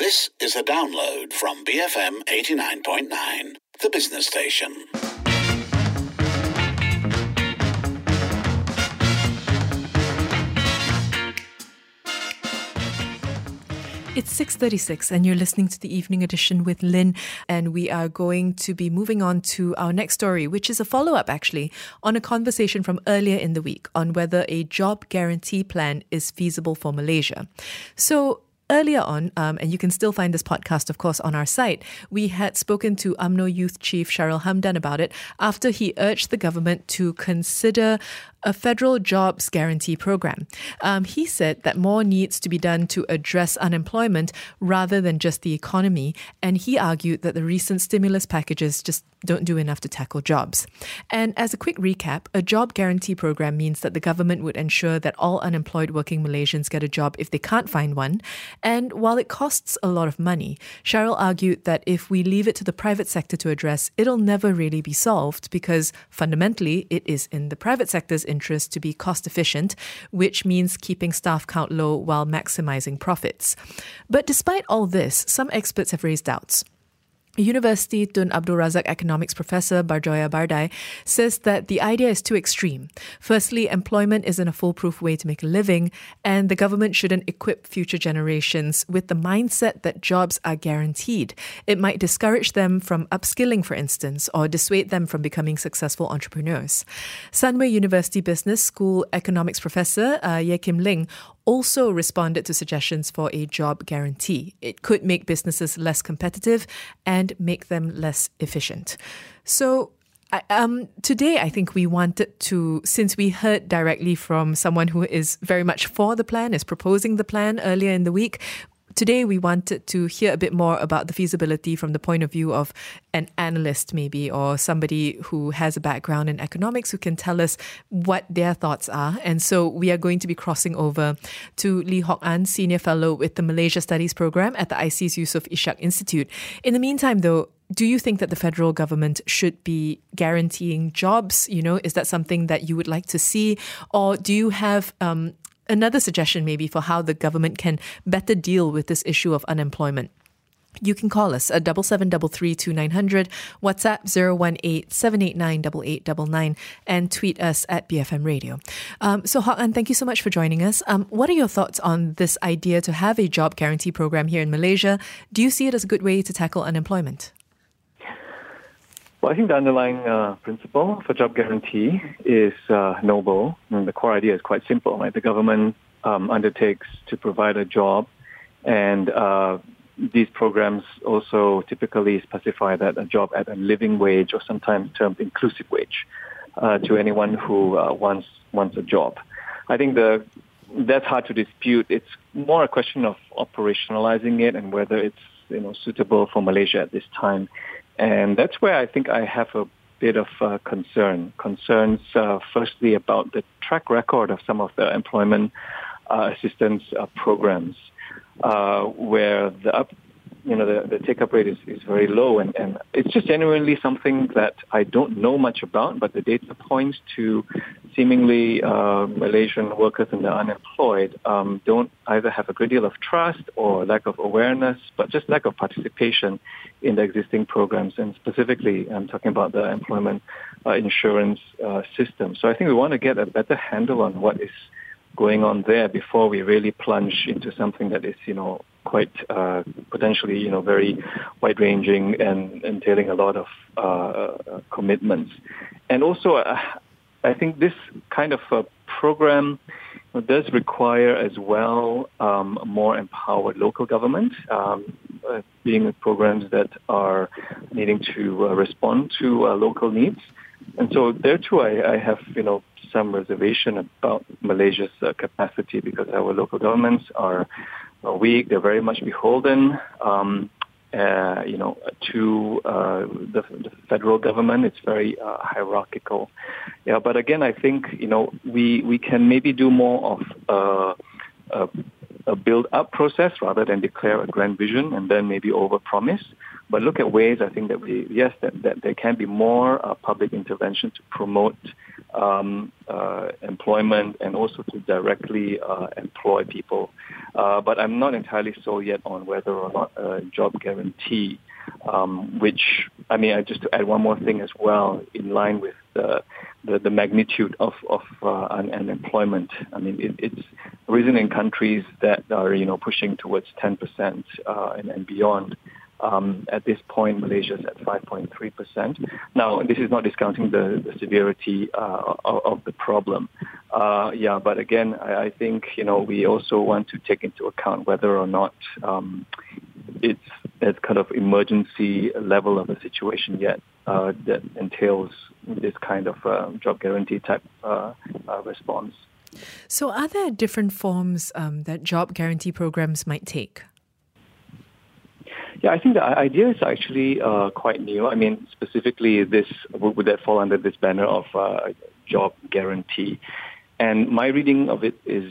This is a download from BFM 89.9, the business station. It's 6:36 and you're listening to the Evening Edition with Lynn, and we are going to be moving on to our next story, which is a follow-up actually on a conversation from earlier in the week on whether a job guarantee plan is feasible for Malaysia. So earlier on, and you can still find this podcast, of course, on our site, we had spoken to UMNO Youth Chief Sharil Hamdan about it after he urged the government to consider a federal jobs guarantee program. He said that more needs to be done to address unemployment rather than just the economy, and he argued that the recent stimulus packages just don't do enough to tackle jobs. And as a quick recap, a job guarantee program means that the government would ensure that all unemployed working Malaysians get a job if they can't find one. And while it costs a lot of money, Sharil argued that if we leave it to the private sector to address, it'll never really be solved because fundamentally it is in the private sector's interest to be cost efficient, which means keeping staff count low while maximizing profits. But despite all this, some experts have raised doubts. University Tun Abdul Razak economics professor Barjoya Bardai says that the idea is too extreme. Firstly, employment isn't a foolproof way to make a living, and the government shouldn't equip future generations with the mindset that jobs are guaranteed. It might discourage them from upskilling, for instance, or dissuade them from becoming successful entrepreneurs. Sunway University Business School economics professor Ye Kim Ling also responded to suggestions for a job guarantee. It could make businesses less competitive and make them less efficient. So today, I think we wanted to, since we heard directly from someone who is very much for the plan, is proposing the plan earlier in the week, today we wanted to hear a bit more about the feasibility from the point of view of an analyst maybe, or somebody who has a background in economics who can tell us what their thoughts are. And so we are going to be crossing over to Lee Hock An, Senior Fellow with the Malaysia Studies Programme at the IC's Yusof Ishak Institute. In the meantime though, do you think that the federal government should be guaranteeing jobs? You know, is that something that you would like to see? Or do you have another suggestion maybe for how the government can better deal with this issue of unemployment? You can call us at 77332900, WhatsApp 018-789-8899, and tweet us at BFM Radio. So Hock An, thank you so much for joining us. What are your thoughts on this idea to have a job guarantee program here in Malaysia? Do you see it as a good way to tackle unemployment? Well, I think the underlying principle for job guarantee is noble. And the core idea is quite simple, right? The government undertakes to provide a job, and these programs also typically specify that a job at a living wage, or sometimes termed inclusive wage, to anyone who wants a job. I think that's hard to dispute. It's more a question of operationalizing it and whether it's suitable for Malaysia at this time. And that's where I think I have a bit of concerns, firstly, about the track record of some of the employment assistance programs, where the take-up rate is very low. And it's just genuinely something that I don't know much about, but the data points to seemingly Malaysian workers and the unemployed don't either have a great deal of trust or lack of awareness, but just lack of participation in the existing programs. And specifically, I'm talking about the employment insurance system. So I think we want to get a better handle on what is going on there before we really plunge into something that is, quite potentially, very wide-ranging and entailing a lot of commitments. And also, I think this kind of a program does require as well more empowered local government, being programs that are needing to respond to local needs. And so there too, I have, some reservation about Malaysia's capacity, because our local governments are weak. They're very much beholden, to the federal government. It's very hierarchical. Yeah, but again, I think we can maybe do more of a build-up process rather than declare a grand vision and then maybe overpromise. But look at ways, I think, that there can be more public intervention to promote employment and also to directly employ people. But I'm not entirely sold yet on whether or not a job guarantee, which, just to add one more thing as well, in line with the magnitude of unemployment. It's risen in countries that are, pushing towards 10% and beyond. At this point, Malaysia is at 5.3%. Now, this is not discounting the severity of the problem. But again, I think, we also want to take into account whether or not it's that kind of emergency level of a situation yet that entails this kind of job guarantee type response. So are there different forms that job guarantee programs might take? Yeah, I think the idea is actually quite new. Specifically, this would that fall under this banner of job guarantee? And my reading of it is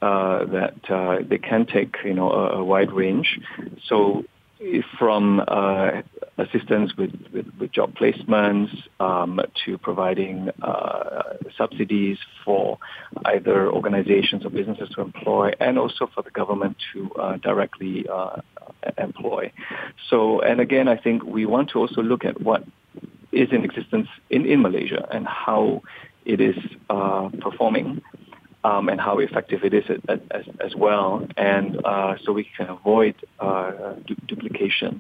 that they can take, a wide range. So from assistance with job placements to providing subsidies for either organizations or businesses to employ, and also for the government to directly employ. So, and again, I think we want to also look at what is in existence in Malaysia and how it is performing. And how effective it is as well, and so we can avoid duplication.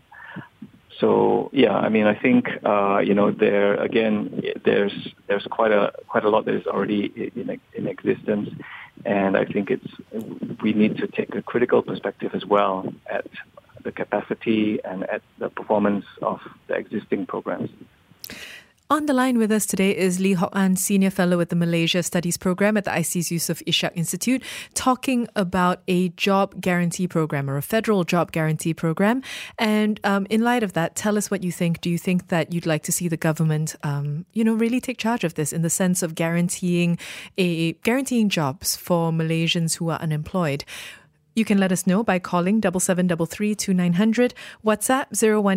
So I think there again there's quite a lot that is already in existence, and I think we need to take a critical perspective as well at the capacity and at the performance of the existing programs. On the line with us today is Lee Hock An, Senior Fellow at the Malaysia Studies Program at the ISEAS Yusof Ishak Institute, talking about a job guarantee program or a federal job guarantee program. And in light of that, tell us what you think. Do you think that you'd like to see the government, really take charge of this in the sense of guaranteeing jobs for Malaysians who are unemployed? You can let us know by calling 7733 2900, WhatsApp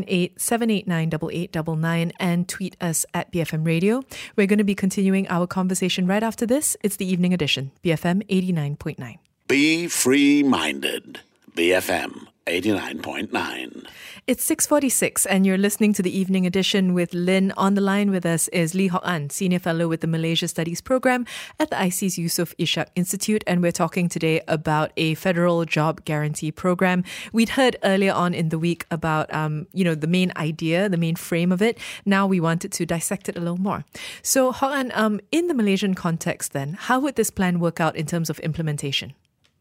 018-789-8899, and tweet us at BFM Radio. We're going to be continuing our conversation right after this. It's the Evening Edition, BFM 89.9. Be free-minded. BFM 89.9. It's 6:46 and you're listening to the Evening Edition with Lynn. On the line with us is Lee Hock An, Senior Fellow with the Malaysia Studies Program at the ISEAS Yusof Ishak Institute, and we're talking today about a federal job guarantee program. We'd heard earlier on in the week about, the main idea, the main frame of it. Now we wanted to dissect it a little more. So Hock An, in the Malaysian context then, how would this plan work out in terms of implementation?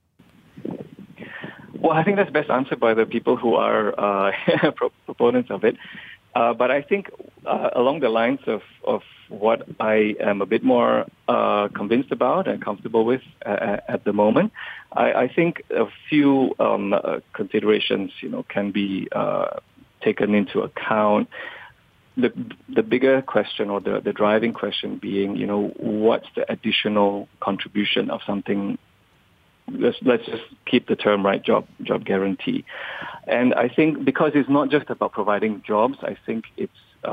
Well, I think that's best answered by the people who are proponents of it. But I think along the lines of what I am a bit more convinced about and comfortable with at the moment, I think a few considerations, can be taken into account. The bigger question or the driving question being, what's the additional contribution of something? Let's just keep the term right, job guarantee. And I think because it's not just about providing jobs, I think it's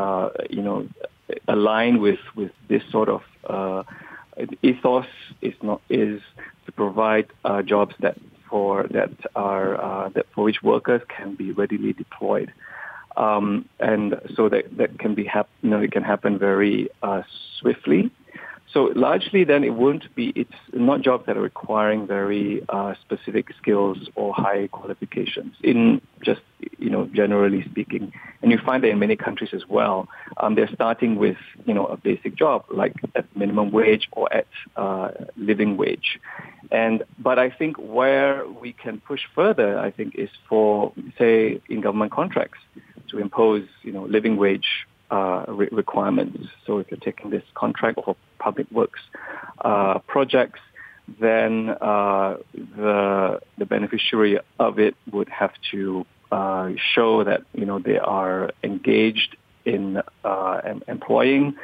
aligned with this sort of ethos is to provide jobs for which workers can be readily deployed. And so that can be it can happen very swiftly. So largely then it's not jobs that are requiring very specific skills or high qualifications in just, generally speaking. And you find that in many countries as well, they're starting with, a basic job like at minimum wage or at living wage. But I think where we can push further, I think, is for, say, in government contracts to impose, living wage requirements. So if you're taking this contract for public works projects, then the beneficiary of it would have to show that they are engaged in employing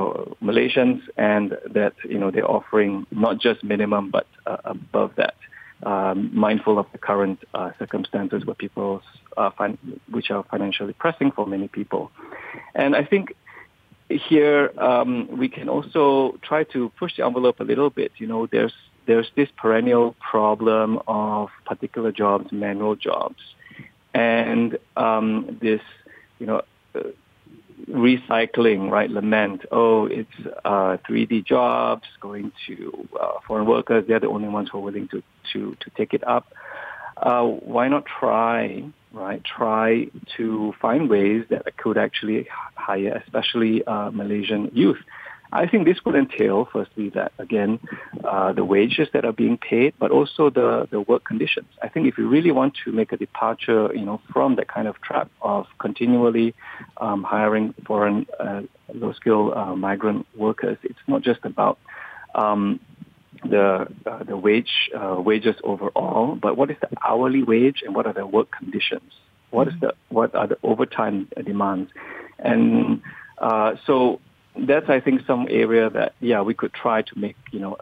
Malaysians, and that they're offering not just minimum but above that. mindful of the current circumstances where people's which are financially pressing for many people. And I think here we can also try to push the envelope a little bit. There's this perennial problem of particular jobs, manual jobs, and this recycling, right? Lament. Oh, it's 3D jobs going to foreign workers. They're the only ones who are willing to take it up. Why not try to find ways that could actually hire, especially Malaysian youth? I think this would entail, firstly, that, again, the wages that are being paid, but also the work conditions. I think if you really want to make a departure, from that kind of trap of continually hiring foreign low-skill migrant workers, it's not just about the wages overall, but what is the hourly wage and what are the work conditions? What are the overtime demands? And so that's, I think, some area that we could try to make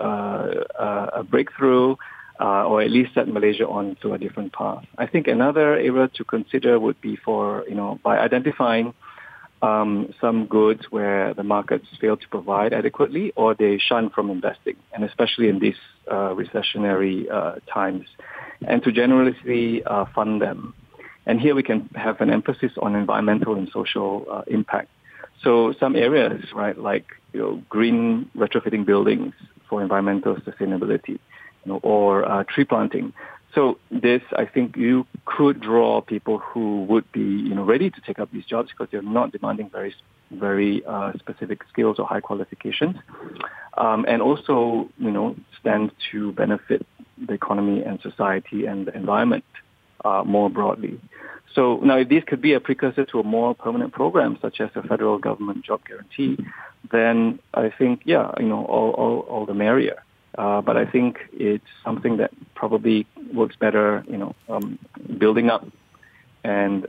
a breakthrough, or at least set Malaysia on to a different path. I think another area to consider would be for by identifying some goods where the markets fail to provide adequately or they shun from investing, and especially in these recessionary times, and to generously fund them. And here we can have an emphasis on environmental and social impact. So some areas, right, like green retrofitting buildings for environmental sustainability, or tree planting. So this, I think, you could draw people who would be ready to take up these jobs because they're not demanding very, very specific skills or high qualifications, and also stand to benefit the economy and society and the environment more broadly. So now, if this could be a precursor to a more permanent program, such as a federal government job guarantee, then I think, all the merrier. But I think it's something that probably works better, building up and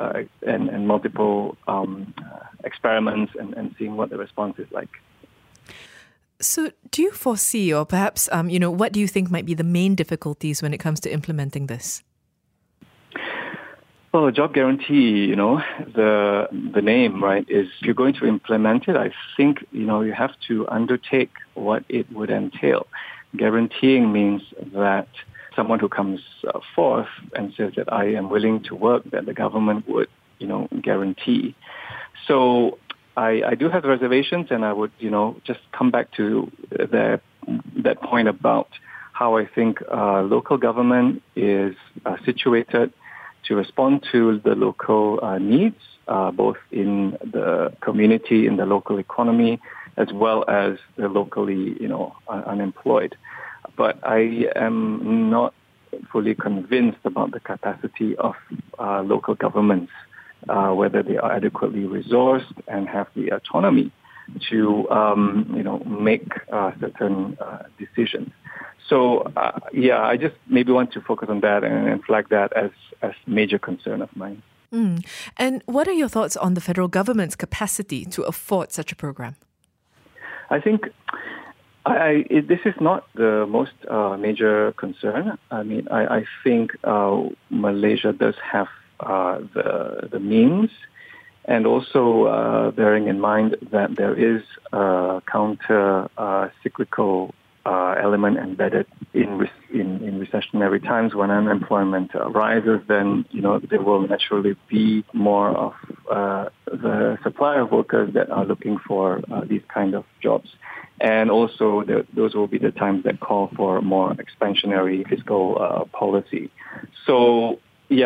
multiple experiments and seeing what the response is like. So do you foresee, or perhaps, what do you think might be the main difficulties when it comes to implementing this? Well, a job guarantee, the name, right, is if you're going to implement it, I think, you have to undertake what it would entail. Guaranteeing means that someone who comes forth and says that I am willing to work, that the government would, guarantee. So I do have reservations, and I would, just come back to that point about how I think local government is situated to respond to the local needs, both in the community, in the local economy, as well as the locally, unemployed. But I am not fully convinced about the capacity of local governments, whether they are adequately resourced and have the autonomy to, make certain decisions. So, I just maybe want to focus on that and flag that as major concern of mine. And what are your thoughts on the federal government's capacity to afford such a program? I think this is not the most major concern. I mean, I think Malaysia does have the means, and also bearing in mind that there is a counter-cyclical element embedded in recessionary times. When unemployment rises, then there will naturally be more of the supply of workers that are looking for these kind of jobs, and also those will be the times that call for more expansionary fiscal policy. So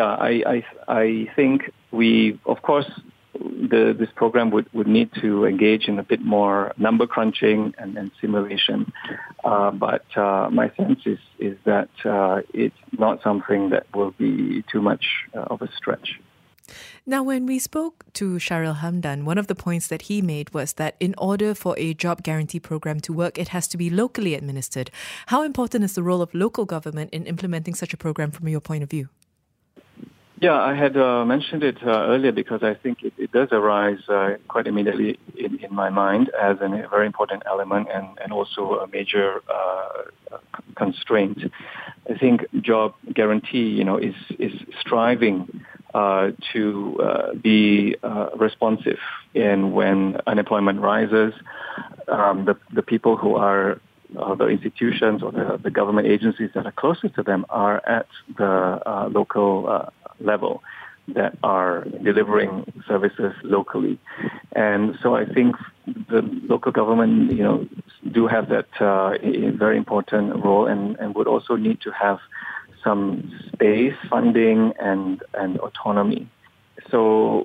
I think we, of course, this program would need to engage in a bit more number crunching and simulation. But my sense is that it's not something that will be too much of a stretch. Now, when we spoke to Shahril Hamdan, one of the points that he made was that in order for a job guarantee program to work, it has to be locally administered. How important is the role of local government in implementing such a program from your point of view? Yeah, I had mentioned it earlier because I think it does arise quite immediately in my mind as a very important element and also a major constraint. I think job guarantee, is striving to be responsive. And when unemployment rises, the people who are the institutions or the government agencies that are closest to them are at the local level that are delivering services locally. And so I think the local government, do have that very important role and would also need to have some space, funding, and autonomy. So,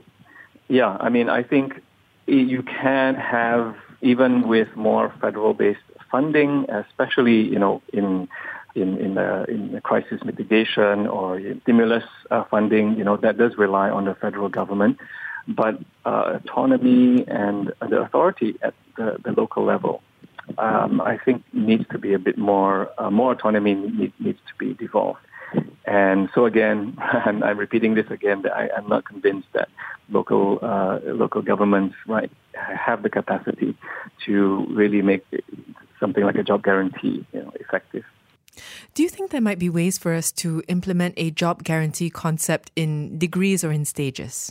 I think you can have, even with more federal-based funding, especially, in the crisis mitigation or stimulus funding, that does rely on the federal government. But autonomy and the authority at the local level, I think needs to be a bit more autonomy needs to be devolved. And so again, and I'm repeating this again, that I'm not convinced that local governments have the capacity to really make something like a job guarantee effective. Do you think there might be ways for us to implement a job guarantee concept in degrees or in stages?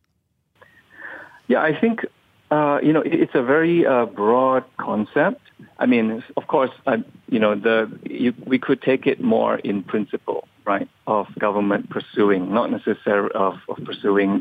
Yeah, I think it's a very broad concept. I mean, of course, we could take it more in principle, right, of government pursuing, not necessarily of pursuing,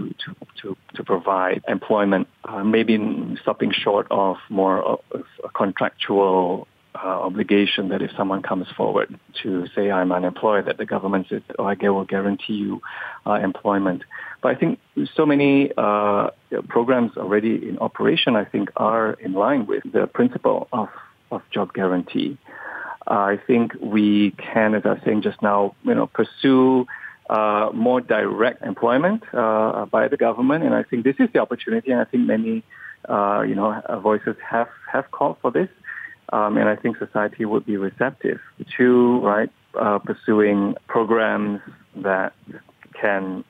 to provide employment, maybe stopping short of more of a contractual obligation that if someone comes forward to say I'm unemployed, that the government says, I will guarantee you employment. But I think so many programs already in operation, I think, are in line with the principle of job guarantee. I think we can, as I was saying just now, pursue more direct employment by the government, and I think this is the opportunity. And I think many, voices have called for this. And I think society would be receptive to pursuing programs that can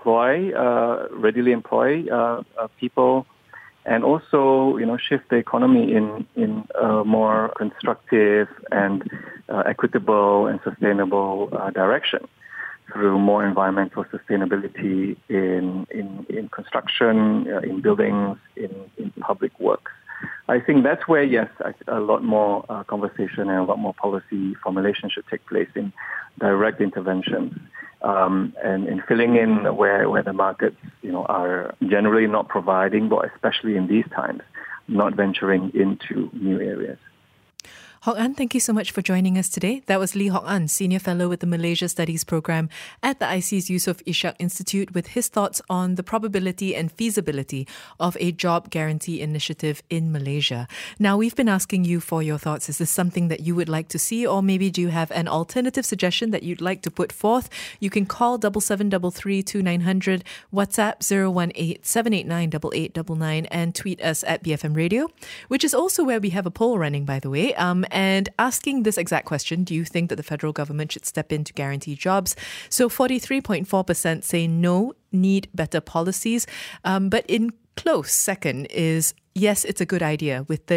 readily employ people, and also shift the economy in a more constructive and equitable and sustainable direction through more environmental sustainability in construction, in buildings, in public works. I think that's where, yes, a lot more conversation and a lot more policy formulation should take place in direct interventions and in filling in where the markets, are generally not providing, but especially in these times, not venturing into new areas. Hock An, thank you so much for joining us today. That was Lee Hock An, Senior Fellow with the Malaysia Studies Program at the IC's Yusof Ishak Institute, with his thoughts on the probability and feasibility of a job guarantee initiative in Malaysia. Now, we've been asking you for your thoughts. Is this something that you would like to see, or maybe do you have an alternative suggestion that you'd like to put forth? You can call 7733 2900, WhatsApp 018 789 8899, and tweet us at BFM Radio, which is also where we have a poll running, by the way. And asking this exact question: do you think that the federal government should step in to guarantee jobs? So 43.4% say no, need better policies. But in close second is yes, it's a good idea, with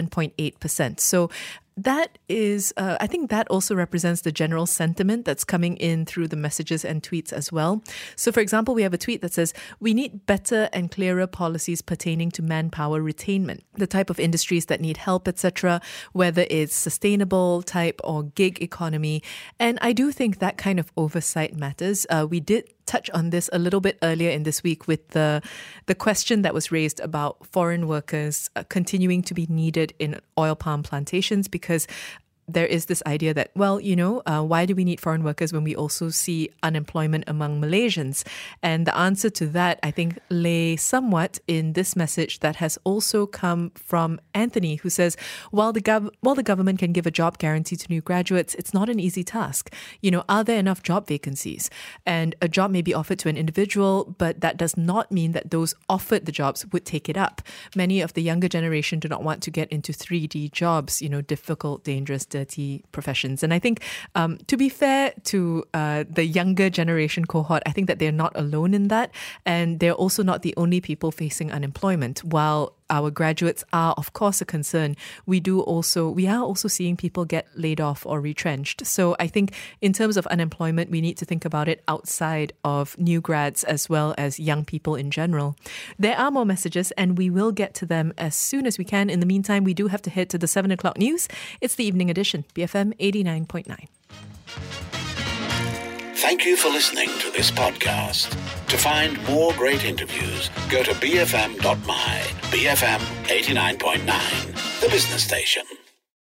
37.8%. So that is, I think that also represents the general sentiment that's coming in through the messages and tweets as well. So, for example, we have a tweet that says, we need better and clearer policies pertaining to manpower retainment, the type of industries that need help, etc., whether it's sustainable type or gig economy. And I do think that kind of oversight matters. We did touch on this a little bit earlier in this week with the question that was raised about foreign workers continuing to be needed in oil palm plantations, because there is this idea that, well, why do we need foreign workers when we also see unemployment among Malaysians? And the answer to that, I think, lay somewhat in this message that has also come from Anthony, who says, while the government can give a job guarantee to new graduates, it's not an easy task. Are there enough job vacancies? And a job may be offered to an individual, but that does not mean that those offered the jobs would take it up. Many of the younger generation do not want to get into 3D jobs, difficult, dangerous, dirty professions. And I think, to be fair to the younger generation cohort, I think that they're not alone in that. And they're also not the only people facing unemployment. While our graduates are, of course, a concern, we are also seeing people get laid off or retrenched. So I think in terms of unemployment, we need to think about it outside of new grads as well as young people in general. There are more messages and we will get to them as soon as we can. In the meantime, we do have to head to the 7 o'clock news. It's the evening edition, BFM 89.9. Thank you for listening to this podcast. To find more great interviews, go to bfm.my, BFM 89.9, the business station.